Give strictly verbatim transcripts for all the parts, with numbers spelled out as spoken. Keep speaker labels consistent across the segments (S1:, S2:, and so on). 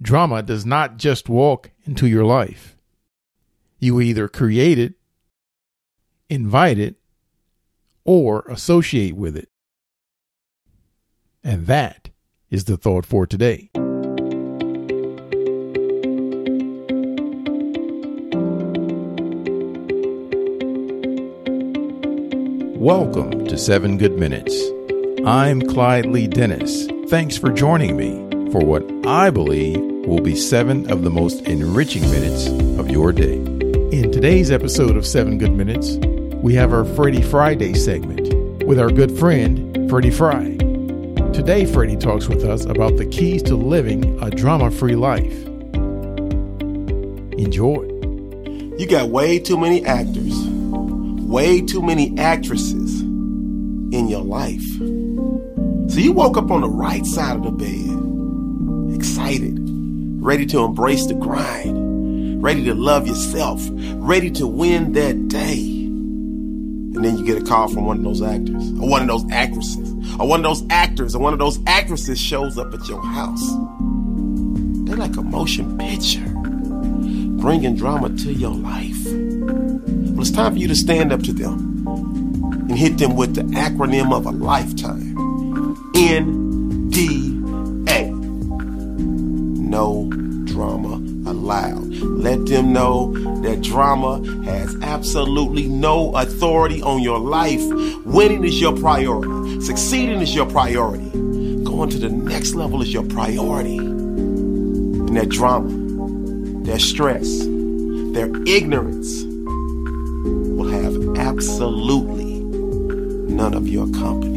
S1: Drama does not just walk into your life. You either create it, invite it, or associate with it. And that is the thought for today. Welcome to Seven Good Minutes. I'm Clyde Lee Dennis. Thanks for joining me for what I believe will be seven of the most enriching minutes of your day. In today's episode of Seven Good Minutes, we have our Freddie Friday segment with our good friend, Freddie Fry. Today, Freddie talks with us about the keys to living a drama-free life. Enjoy.
S2: You got way too many actors, way too many actresses in your life. So you woke up on the right side of the bed, excited, ready to embrace the grind, ready to love yourself, ready to win that day. And then you get a call from one of those actors, or one of those actresses, or one of those actors, or one of those actresses shows up at your house. They're like a motion picture, bringing drama to your life. Well, it's time for you to stand up to them and hit them with the acronym of a lifetime. N D A. No drama allowed. Let them know that drama has absolutely no authority on your life. Winning is your priority. Succeeding is your priority. Going to the next level is your priority. And that drama, their stress, their ignorance will have absolutely none of your company.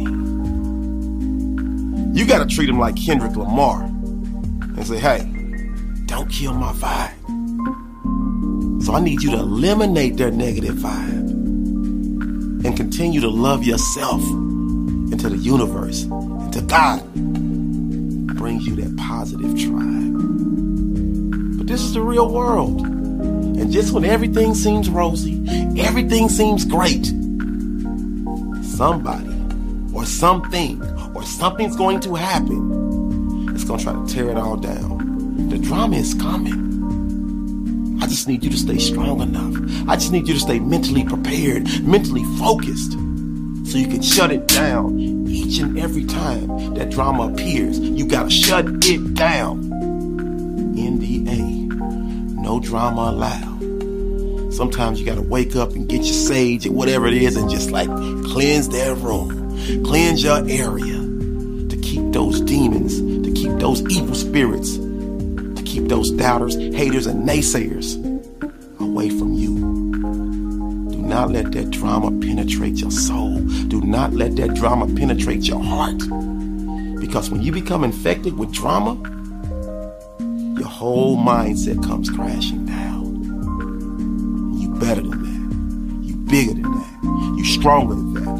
S2: You got to treat them like Kendrick Lamar and say, hey, don't kill my vibe. So I need you to eliminate their negative vibe and continue to love yourself into the universe, into God. Brings you that positive tribe. But this is the real world. And just when everything seems rosy, everything seems great, somebody or something or something's going to happen. It's going to try to tear it all down. The drama is coming. I just need you to stay strong enough. I just need you to stay mentally prepared, mentally focused, so you can shut it down each and every time that drama appears. You got to shut it down. N D A. No drama allowed. Sometimes you got to wake up and get your sage or whatever it is and just like cleanse that room, cleanse your area to keep those demons, to keep those evil spirits, to keep those doubters, haters, and naysayers away from you. Do not let that drama penetrate your soul. Do not let that drama penetrate your heart. Because when you become infected with drama, your whole mindset comes crashing down. You better than that. You bigger than that. You stronger than that.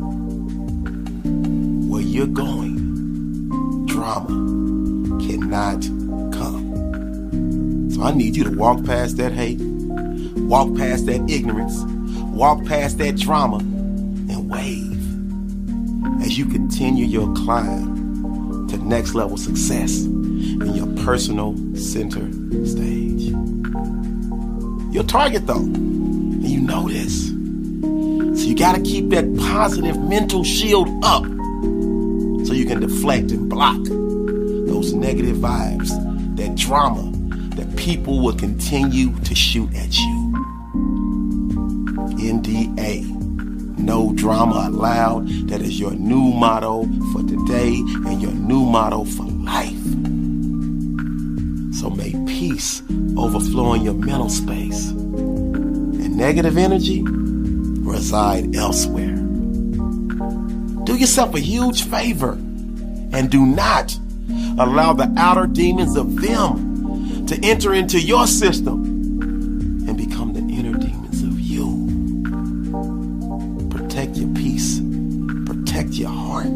S2: Where you're going, drama cannot come. So I need you to walk past that hate, walk past that ignorance, walk past that drama, and wave as you continue your climb to next level success in your personal center stage. Your target though, and you know this. So you gotta keep that positive mental shield up so you can deflect and block those negative vibes, that drama that people will continue to shoot at you. N D A. No drama allowed. That is your new motto for today and your new motto for life. So may peace overflow in your mental space and negative energy reside elsewhere. Do yourself a huge favor and do not allow the outer demons of them to enter into your system and become the inner demons of you. Protect your peace. Protect your heart.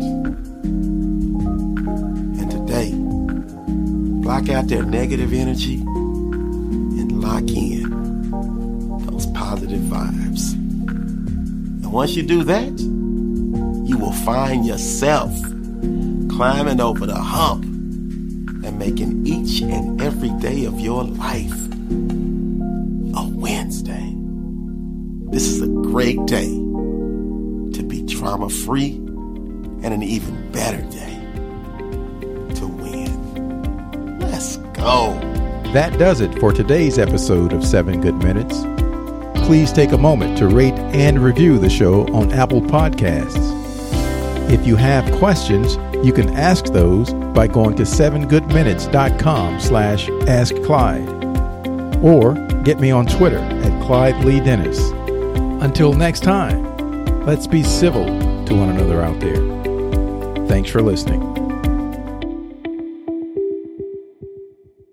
S2: And today, block out their negative energy and lock in those positive vibes. And once you do that, you will find yourself climbing over the hump and making each and every every day of your life a Wednesday. This is a great day to be trauma-free and an even better day to win. Let's go.
S1: That does it for today's episode of seven Good Minutes. Please take a moment to rate and review the show on Apple Podcasts. If you have questions, you can ask those by going to seven good minutes dot com slash ask Clyde, or get me on Twitter at Clyde Lee Dennis. Until next time, let's be civil to one another out there. Thanks for listening.